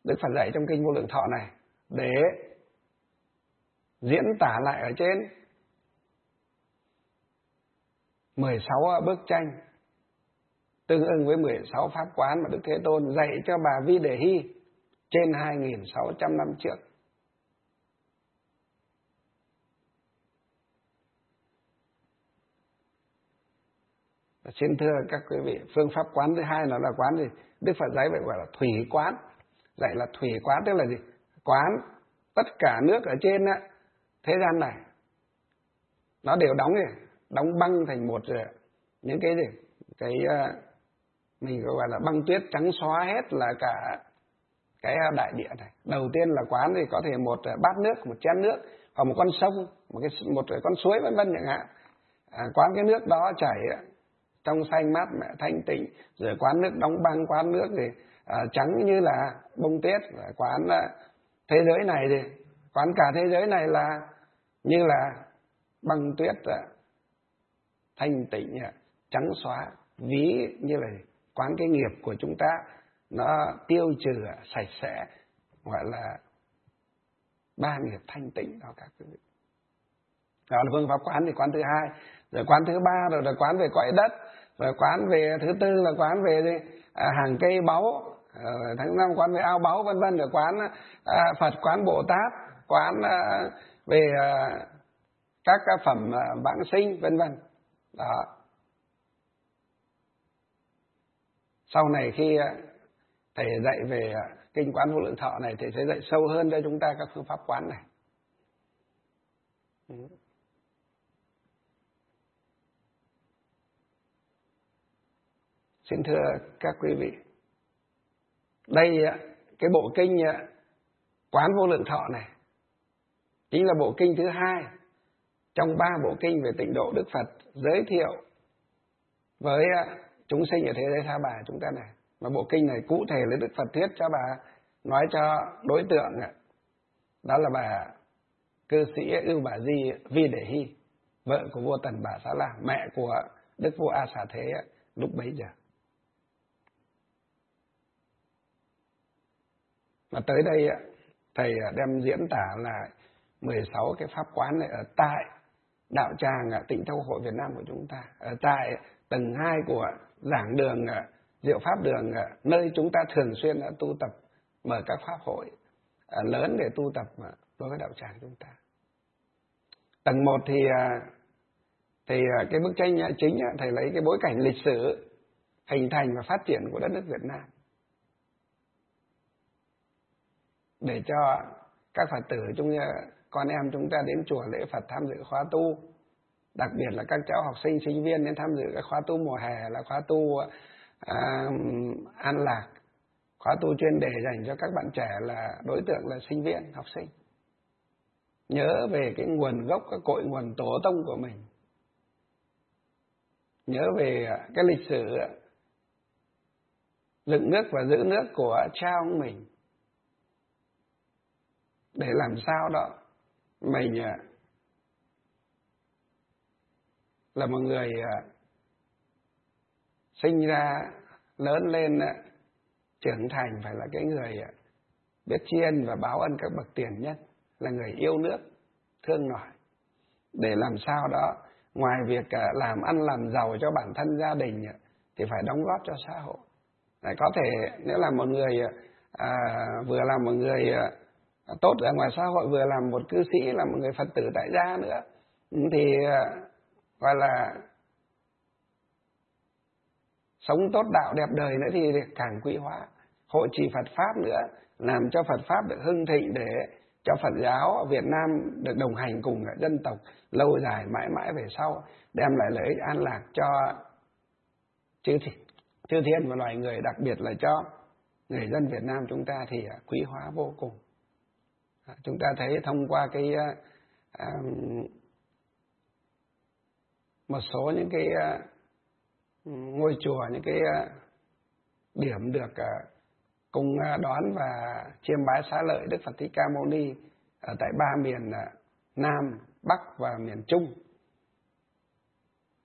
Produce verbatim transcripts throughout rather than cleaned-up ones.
Đức Phật dạy trong kinh Vô Lượng Thọ này để diễn tả lại ở trên mười sáu bức tranh tương ưng với mười sáu pháp quán mà Đức Thế Tôn dạy cho bà Vi Đề Hy trên hai nghìn sáu trăm năm trước. Xin thưa các quý vị, phương pháp quán thứ hai nó là quán gì? Đức Phật dạy vậy gọi là thủy quán. Dạy là thủy quán tức là gì? Quán tất cả nước ở trên á, thế gian này nó đều đóng gì? Đóng băng thành một rồi. Những cái gì? Cái mình gọi là băng tuyết trắng xóa hết là cả cái đại địa này. Đầu tiên là quán thì có thể một bát nước, một chén nước, hoặc một con sông, một cái một con suối vân vân chẳng hạn. À, quán cái nước đó chảy trong xanh mát mẻ thanh tịnh, rồi quán nước đóng băng, quán nước thì à, trắng như là bông tuyết, quán à, thế giới này thì quán cả thế giới này là như là băng tuyết à, thanh tịnh à, trắng xóa, ví như là quán cái nghiệp của chúng ta nó tiêu trừ sạch sẽ, gọi là ba nghiệp thanh tịnh đó các quý vị. Đó là phương pháp quán. Thì quán thứ hai, rồi quán thứ ba, rồi là quán về cõi đất, rồi quán về thứ tư là quán về à, hàng cây báu, rồi tháng năm quán về ao báu vân vân, rồi quán à, Phật, quán Bồ Tát, quán à, về à, các phẩm à, vãng sinh vân vân. Đó. Sau này khi thầy dạy về kinh Quán Vô Lượng Thọ này, thầy sẽ dạy sâu hơn cho chúng ta các phương pháp quán này. Xin thưa các quý vị, đây cái bộ kinh Quán Vô Lượng Thọ này chính là bộ kinh thứ hai trong ba bộ kinh về tịnh độ Đức Phật giới thiệu với chúng sinh ở thế giới Tha Bà chúng ta này. Mà bộ kinh này cụ thể là Đức Phật thuyết cho bà, nói cho đối tượng đó là bà cư sĩ Ưu Bà Di Vi Đề Hy, vợ của vua Tần Bà Xá La, mẹ của Đức vua A Xà Thế lúc bấy giờ. Và tới đây thầy đem diễn tả là mười sáu cái pháp quán này ở tại đạo tràng Tịnh Châu Hội Việt Nam của chúng ta, ở tại tầng hai của giảng đường Diệu Pháp Đường, nơi chúng ta thường xuyên đã tu tập, mở các pháp hội lớn để tu tập đối với đạo tràng chúng ta. Tầng một thì thì cái bức tranh chính thầy lấy cái bối cảnh lịch sử hình thành và phát triển của đất nước Việt Nam, để cho các Phật tử chúng con em chúng ta đến chùa lễ Phật tham dự khóa tu, đặc biệt là các cháu học sinh sinh viên đến tham dự các khóa tu mùa hè là khóa tu à, an lạc, khóa tu chuyên đề dành cho các bạn trẻ là đối tượng là sinh viên, học sinh. Nhớ về cái nguồn gốc, cái cội nguồn tổ tông của mình, nhớ về cái lịch sử dựng nước và giữ nước của cha ông mình, để làm sao đó mình là một người sinh ra lớn lên trưởng thành phải là cái người biết tri ân và báo ân các bậc tiền nhân, là người yêu nước thương nổi, để làm sao đó ngoài việc làm ăn làm giàu cho bản thân gia đình thì phải đóng góp cho xã hội. Có thể nếu là một người à, vừa là một người tốt ở ngoài xã hội, vừa làm một cư sĩ, là một người Phật tử tại gia nữa, thì gọi là sống tốt đạo đẹp đời nữa thì càng quý hóa. Hội trì Phật Pháp nữa, làm cho Phật Pháp được hưng thịnh, để cho Phật giáo Việt Nam được đồng hành cùng dân tộc lâu dài mãi mãi về sau, đem lại lợi ích an lạc cho chư chư thiên và loài người, đặc biệt là cho người dân Việt Nam chúng ta thì quý hóa vô cùng. Chúng ta thấy thông qua cái uh, một số những cái uh, ngôi chùa, những cái uh, điểm được uh, cùng đón và chiêm bái xá lợi Đức Phật Thích Ca Mâu Ni ở tại ba miền uh, Nam, Bắc và miền Trung,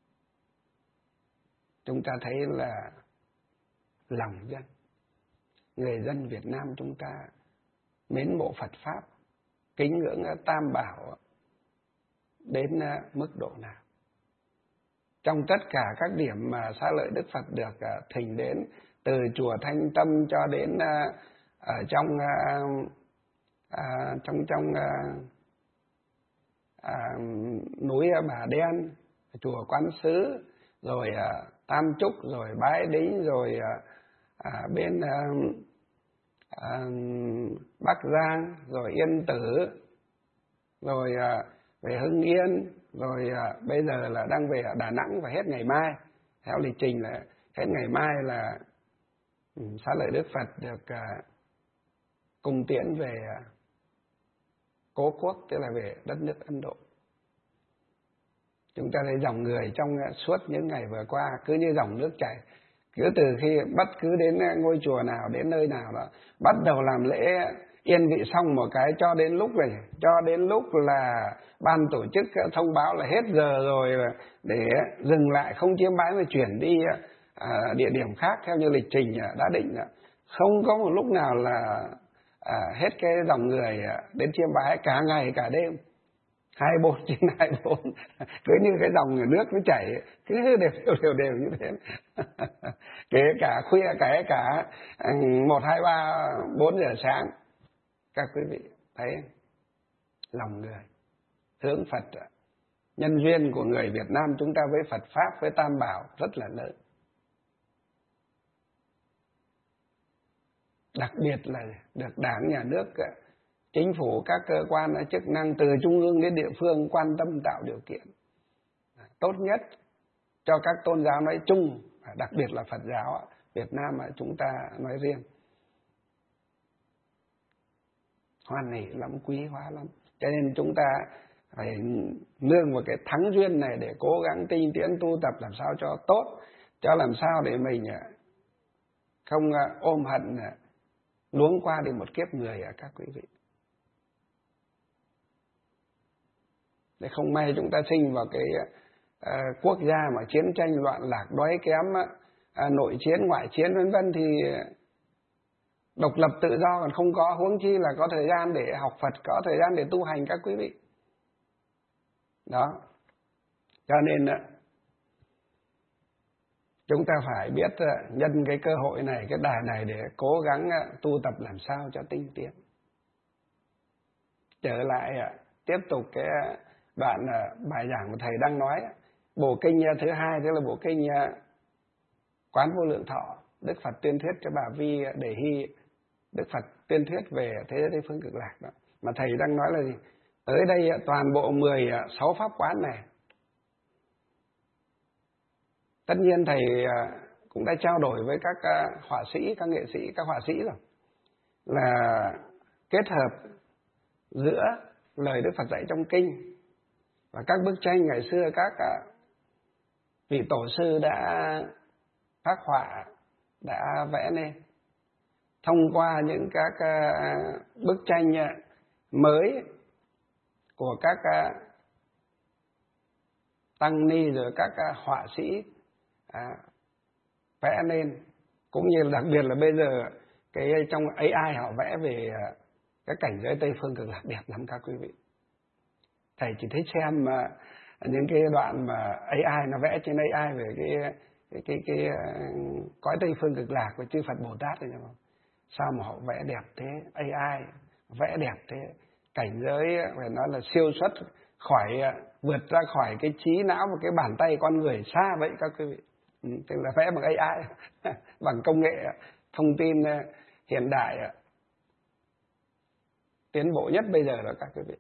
chúng ta thấy là lòng dân, người dân Việt Nam chúng ta mến mộ Phật Pháp, kính ngưỡng Tam Bảo đến mức độ nào. Trong tất cả các điểm mà Xá Lợi Đức Phật được thỉnh đến, từ chùa Thanh Tâm cho đến ở trong à, trong trong à, à, núi Bà Đen, chùa Quán Sứ, rồi à, Tam Trúc, rồi Bái Đính, rồi à, à, bên à, à, Bắc Giang, rồi Yên Tử, rồi à, về Hưng Yên, rồi à, bây giờ là đang về ở Đà Nẵng và hết ngày mai. Theo lịch trình là hết ngày mai là um, Xá Lợi Đức Phật được à, cùng tiễn về à, cố quốc, tức là về đất nước Ấn Độ. Chúng ta thấy dòng người trong suốt những ngày vừa qua cứ như dòng nước chảy, cứ từ khi bất cứ đến ngôi chùa nào, đến nơi nào đó bắt đầu làm lễ yên vị xong một cái, cho đến lúc này, cho đến lúc là ban tổ chức thông báo là hết giờ rồi để dừng lại, không chiêm bái mà chuyển đi à, địa điểm khác theo như lịch trình đã định. Không có một lúc nào là à, hết cái dòng người đến chiêm bái, cả ngày cả đêm, hai mươi bốn trên hai mươi bốn, cứ như cái dòng nước nó chảy, cứ đều đều đều đều như thế. Kể cả khuya, kể cả một hai ba bốn giờ sáng, các quý vị thấy lòng người hướng Phật, nhân duyên của người Việt Nam chúng ta với Phật Pháp, với Tam Bảo rất là lớn. Đặc biệt là được Đảng, Nhà nước, Chính phủ, các cơ quan chức năng từ trung ương đến địa phương quan tâm tạo điều kiện tốt nhất cho các tôn giáo nói chung, đặc biệt là Phật giáo Việt Nam chúng ta nói riêng. Hoan hỉ lắm, quý hóa lắm. Cho nên chúng ta phải nương vào cái thắng duyên này để cố gắng tinh tiến tu tập làm sao cho tốt, cho làm sao để mình không ôm hận luống qua đi một kiếp người các quý vị. Để không may chúng ta sinh vào cái uh, quốc gia mà chiến tranh loạn lạc, đói kém, uh, nội chiến, ngoại chiến vân vân thì độc lập tự do còn không có, huống chi là có thời gian để học Phật, có thời gian để tu hành các quý vị. Đó. Cho nên uh, chúng ta phải biết uh, nhân cái cơ hội này, cái đài này để cố gắng uh, tu tập làm sao cho tinh tiến. Trở lại uh, tiếp tục cái uh, đoạn bài giảng của thầy đang nói, bộ kinh thứ hai tức là bộ kinh Quán Vô Lượng Thọ, Đức Phật tuyên thuyết cho bà Vi Đề Hy, Đức Phật tuyên thuyết về thế giới Tây Phương Cực Lạc đó. Mà thầy đang nói là gì? Tới đây toàn bộ mười sáu pháp quán này, tất nhiên thầy cũng đã trao đổi với các họa sĩ, các nghệ sĩ, các họa sĩ rồi, là kết hợp giữa lời Đức Phật dạy trong kinh và các bức tranh ngày xưa các vị tổ sư đã phác họa, đã vẽ nên, thông qua những các bức tranh mới của các tăng ni rồi các họa sĩ vẽ nên, cũng như đặc biệt là bây giờ cái trong a i họ vẽ về cái cảnh giới Tây Phương Cực Lạc đẹp lắm các quý vị. Thầy chỉ thấy xem mà những cái đoạn mà a i nó vẽ trên a i về cái cái cái, cái uh, cõi Tây Phương Cực Lạc của chư Phật Bồ Tát rồi, không? Sao mà họ vẽ đẹp thế? a i vẽ đẹp thế, cảnh giới phải nói là siêu xuất, khỏi vượt ra khỏi cái trí não và cái bàn tay con người xa vậy các quý vị. Ừ, tức là vẽ bằng a i, bằng công nghệ thông tin hiện đại tiến bộ nhất bây giờ đó các quý vị.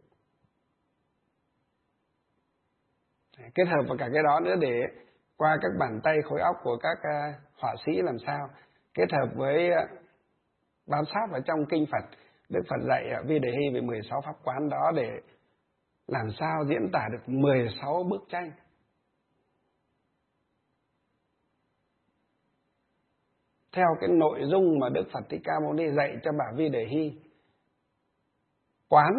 Kết hợp vào cả cái đó nữa để qua các bàn tay khối óc của các uh, họa sĩ làm sao kết hợp với uh, bám sát vào trong kinh Phật, Đức Phật dạy uh, Vi Đề Hy về mười sáu pháp quán đó để làm sao diễn tả được mười sáu bức tranh. Theo cái nội dung mà Đức Phật Thích Ca Mâu Ni dạy cho bà Vi Đề Hy quán,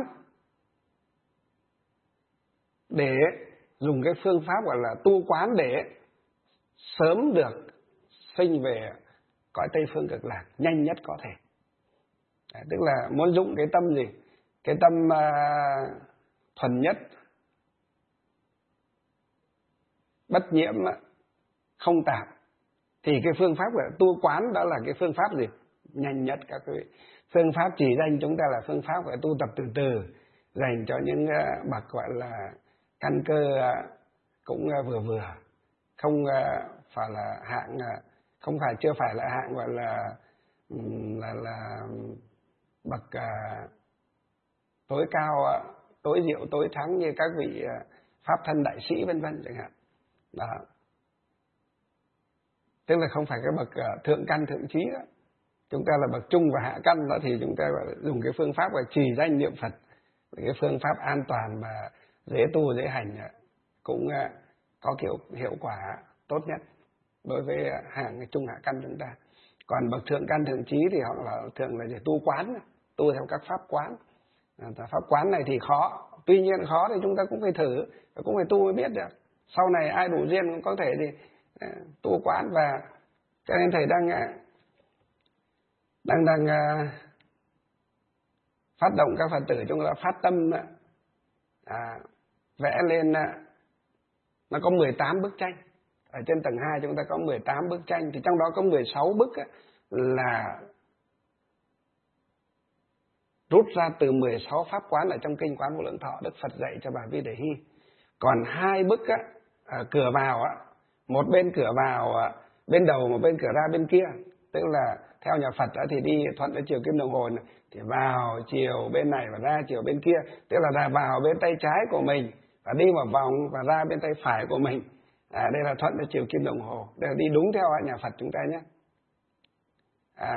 để dùng cái phương pháp gọi là tu quán để sớm được sinh về cõi Tây Phương Cực Lạc nhanh nhất có thể. Đấy, tức là muốn dụng cái tâm gì? Cái tâm uh, thuần nhất, bất nhiễm, không tạp, thì cái phương pháp của tu quán đó là cái phương pháp gì? Nhanh nhất các quý vị. Phương pháp chỉ danh chúng ta là phương pháp phải tu tập từ từ, dành cho những uh, bậc gọi là căn cơ uh, cũng uh, vừa vừa, không uh, phải là hạng uh, không phải chưa phải là hạng gọi là là là bậc uh, tối cao, uh, tối diệu, tối thắng như các vị uh, pháp thân đại sĩ vân vân chẳng hạn. Đó. Tức là không phải cái bậc uh, thượng căn thượng trí đó. Chúng ta là bậc trung và hạ căn đó, thì chúng ta dùng cái phương pháp là trì danh niệm Phật, cái phương pháp an toàn và dễ tu dễ hành, cũng uh, có kiểu hiệu quả tốt nhất đối với hạng trung hạ căn chúng ta. Còn bậc thượng căn thượng trí thì họ là thường là để tu quán, tu theo các pháp quán. À, pháp quán này thì khó, tuy nhiên khó thì chúng ta cũng phải thử, cũng phải tu mới biết được. Sau này ai đủ duyên cũng có thể thì uh, tu quán. Và cho nên thầy đang uh, đang đang uh, phát động các Phật tử chúng ta phát tâm uh, à, vẽ lên, uh, nó có mười tám bức tranh. Ở trên tầng hai chúng ta có mười tám bức tranh, thì trong đó có mười sáu bức uh, là rút ra từ mười sáu pháp quán ở trong kinh Quán Vô Lượng Thọ Đức Phật dạy cho bà Vi Đề Hy. Còn hai bức á, ở cửa vào á, một bên cửa vào á, bên đầu, một bên cửa ra bên kia. Tức là theo nhà Phật á, thì đi thuận với chiều kim đồng hồ này, thì vào chiều bên này và ra chiều bên kia. Tức là ra vào bên tay trái của mình và đi một vòng và ra bên tay phải của mình. À, đây là thuận với chiều kim đồng hồ. Đây là đi đúng theo nhà Phật chúng ta nhé. À,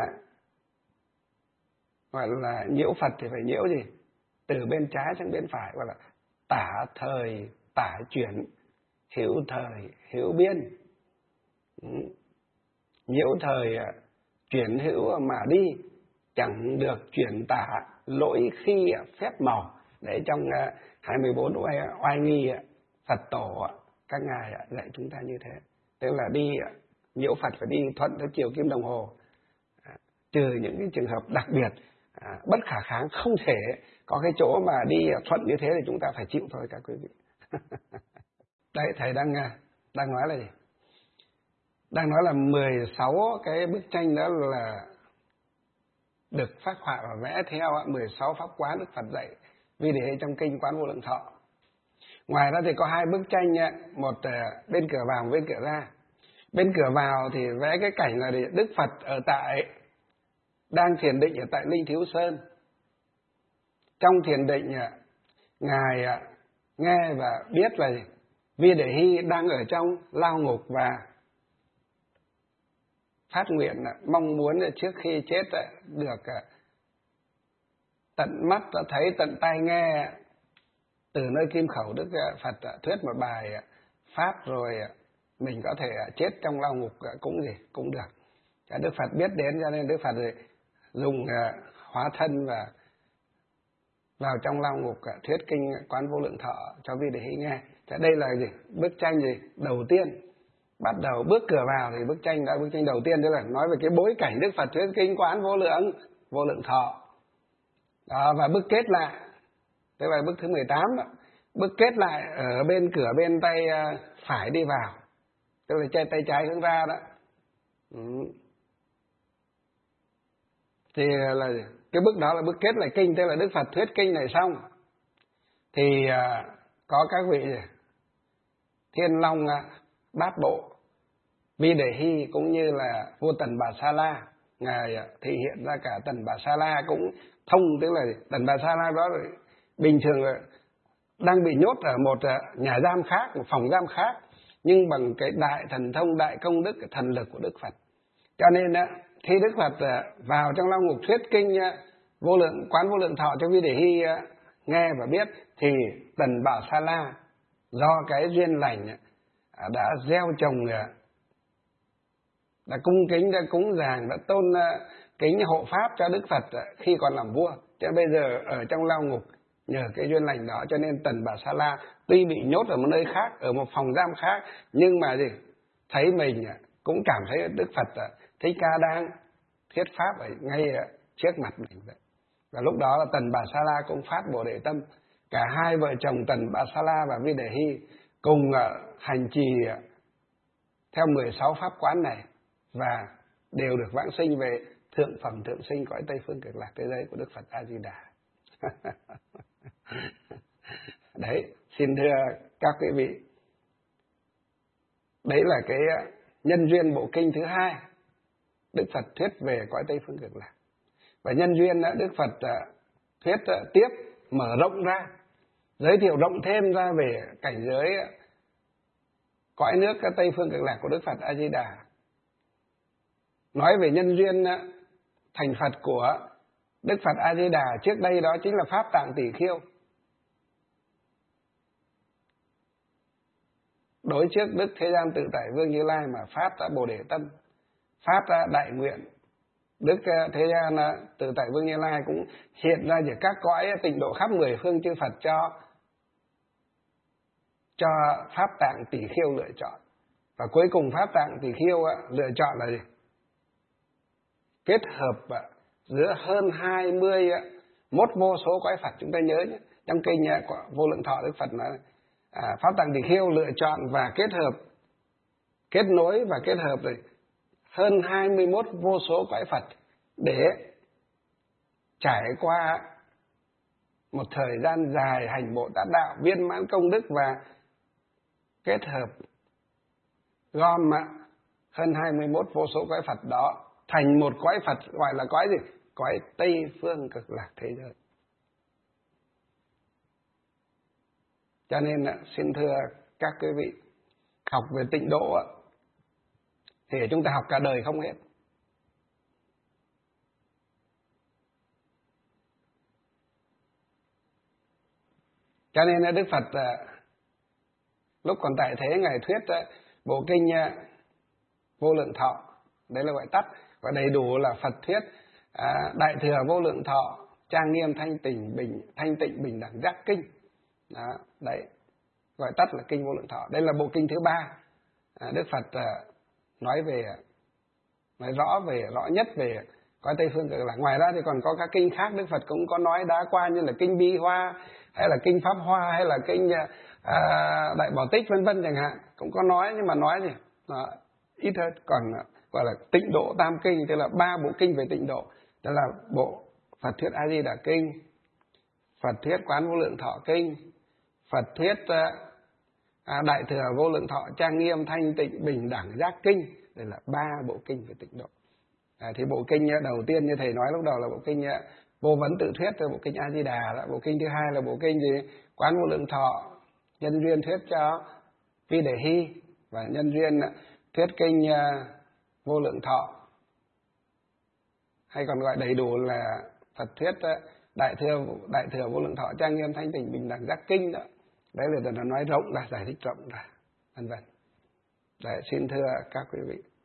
gọi là nhiễu Phật thì phải nhiễu gì? Từ bên trái sang bên phải, gọi là tả thời tả chuyển, hữu thời hữu biên. Ừ. Nhiễu thời chuyển hữu mà đi, chẳng được chuyển tả, lỗi khi phép màu. Để trong hai mươi bốn oai, oai nghi Phật tổ các ngài dạy chúng ta như thế. Tức là đi nhiễu Phật phải đi thuận theo chiều kim đồng hồ, à, trừ những cái trường hợp đặc biệt à, bất khả kháng, không thể có cái chỗ mà đi thuận như thế thì chúng ta phải chịu thôi các quý vị. Đấy, thầy đang đang nói là gì? Đang nói là mười sáu cái bức tranh đó là được phác họa và vẽ theo mười sáu pháp quán Đức Phật dạy Vi Đề Hy trong kinh Quán Vô Lượng Thọ. Ngoài ra thì có hai bức tranh, một bên cửa vào, một bên cửa ra. Bên cửa vào thì vẽ cái cảnh là Đức Phật ở tại đang thiền định ở tại Linh Thiếu Sơn. Trong thiền định, ngài nghe và biết là Vi Đề Hy đang ở trong lao ngục và phát nguyện mong muốn trước khi chết được tận mắt thấy, tận tai nghe từ nơi kim khẩu Đức Phật thuyết một bài pháp, rồi mình có thể chết trong lao ngục cũng gì cũng được. Đức Phật biết đến, cho nên Đức Phật dùng hóa thân và vào trong lao ngục thuyết kinh Quán Vô Lượng Thọ cho Vi Đề Hy nghe. Thế đây là gì? Bức tranh gì? Đầu tiên. Bắt đầu bước cửa vào thì bức tranh đã bức tranh đầu tiên, tức là nói về cái bối cảnh Đức Phật thuyết kinh Quán Vô Lượng Vô Lượng Thọ. Đó, và bước kết lại, tức là bức thứ mười tám đó. Bước kết lại ở bên cửa bên tay phải đi vào, tức là tay tay trái hướng ra đó. Ừ. Thì là cái bước đó là bước kết lại kinh, tức là Đức Phật thuyết kinh này xong thì à, có các vị Thiên Long Bát Bộ, Vi Đề Hy cũng như là vua Tần Bà Sa La, ngài thị hiện ra cả Tần Bà Sa La cũng thông, tức là Tần Bà Sa La đó bình thường là đang bị nhốt ở một nhà giam khác, một phòng giam khác, nhưng bằng cái đại thần thông, đại công đức, thần lực của Đức Phật, cho nên khi Đức Phật vào trong lao ngục thuyết kinh vô lượng Quán Vô Lượng Thọ cho Vi Đề Hy nghe và biết, thì Tần Bà Sa La do cái duyên lành đã gieo trồng, đã cung kính, đã cúng dường, đã tôn kính hộ pháp cho Đức Phật khi còn làm vua. Cho bây giờ ở trong lao ngục nhờ cái duyên lành đó, cho nên Tần Bà Sa La tuy bị nhốt ở một nơi khác, ở một phòng giam khác, nhưng mà gì thấy mình cũng cảm thấy Đức Phật Thích Ca đang thuyết pháp ở ngay trước mặt mình vậy. Và lúc đó là Tần Bà Sa La cũng phát Bồ Đề Tâm. Cả hai vợ chồng Tần Bà Sa La và Vi Đề Hy cùng hành trì theo mười sáu pháp quán này và đều được vãng sinh về thượng phẩm thượng sinh cõi Tây Phương Cực Lạc thế giới của Đức Phật A Di Đà. Đấy, xin thưa các quý vị, đấy là cái nhân duyên bộ kinh thứ hai Đức Phật thuyết về cõi Tây Phương Cực Lạc. Và nhân duyên Đức Phật thuyết tiếp mở rộng ra, giới thiệu rộng thêm ra về cảnh giới cõi nước Tây Phương Cực Lạc của Đức Phật A Di Đà. Nói về nhân duyên thành Phật của Đức Phật A Di Đà trước đây đó chính là Pháp Tạng Tỷ Khiêu. Đối trước Đức Thế Gian Tự Tại Vương Như Lai mà phát ra Bồ Đề Tâm, phát ra đại nguyện. Đức Thế Gian Tự Tại Vương Như Lai cũng hiện ra về các cõi tịnh độ khắp mười phương chư Phật cho cho Pháp Tạng Tỷ Khiêu lựa chọn. Và cuối cùng Pháp Tạng Tỷ Khiêu lựa chọn là gì? Kết hợp giữa hơn hai mươi mốt vô số cõi Phật. Chúng ta nhớ nhé, trong kinh Vô Lượng Thọ Đức Phật nói à, Pháp Tạng Tỷ Khiêu lựa chọn và kết hợp, kết nối và kết hợp rồi hơn hai mươi mốt vô số cõi Phật để trải qua một thời gian dài hành Bồ Tát đạo, viên mãn công đức và kết hợp gom hơn hai mươi mốt vô số cõi Phật đó thành một cõi Phật gọi là cõi gì? Cõi Tây Phương Cực Lạc thế giới. Cho nên xin thưa các quý vị, học về tịnh độ thì chúng ta học cả đời không hết. Cho nên Đức Phật lúc còn tại thế Ngài thuyết bộ kinh Vô Lượng Thọ, đấy là gọi tắt, gọi đầy đủ là Phật thuyết à, Đại Thừa Vô Lượng Thọ Trang Nghiêm Thanh Tịnh Bình Thanh Tịnh Bình Đẳng Giác Kinh. Đó, đấy gọi tắt là kinh Vô Lượng Thọ. Đây là bộ kinh thứ ba à, Đức Phật à, nói về nói rõ về rõ nhất về cõi Tây Phương Cực Lạc. Ngoài ra thì còn có các kinh khác Đức Phật cũng có nói đã qua, như là kinh Bi Hoa hay là kinh Pháp Hoa hay là kinh à, Đại Bảo Tích vân vân chẳng hạn, cũng có nói, nhưng mà nói gì đó, ít hơn. Còn gọi là Tịnh Độ Tam Kinh, tức là ba bộ kinh về tịnh độ, đó là bộ Phật thuyết A Di Đà Kinh, Phật thuyết Quán Vô Lượng Thọ Kinh, Phật thuyết à, Đại Thừa Vô Lượng Thọ Trang Nghiêm Thanh Tịnh Bình Đẳng Giác Kinh. Đây là ba bộ kinh về tịnh độ. À, thì bộ kinh đầu tiên như thầy nói lúc đầu là bộ kinh Vô Vấn Tự Thuyết, bộ kinh A Di Đà. Bộ kinh thứ hai là bộ kinh gì? Quán Vô Lượng Thọ, nhân duyên thuyết cho Vi Đề Hy, và nhân duyên thuyết kinh Vô Lượng Thọ, hay còn gọi đầy đủ là Phật thuyết Đại Thừa Đại Thừa Vô Lượng Thọ Trang Nghiêm Thanh Tịnh Bình Đẳng Giác Kinh đó. Đấy là nó nói rộng ra, giải thích rộng ra, vân vân. Đấy, xin thưa các quý vị.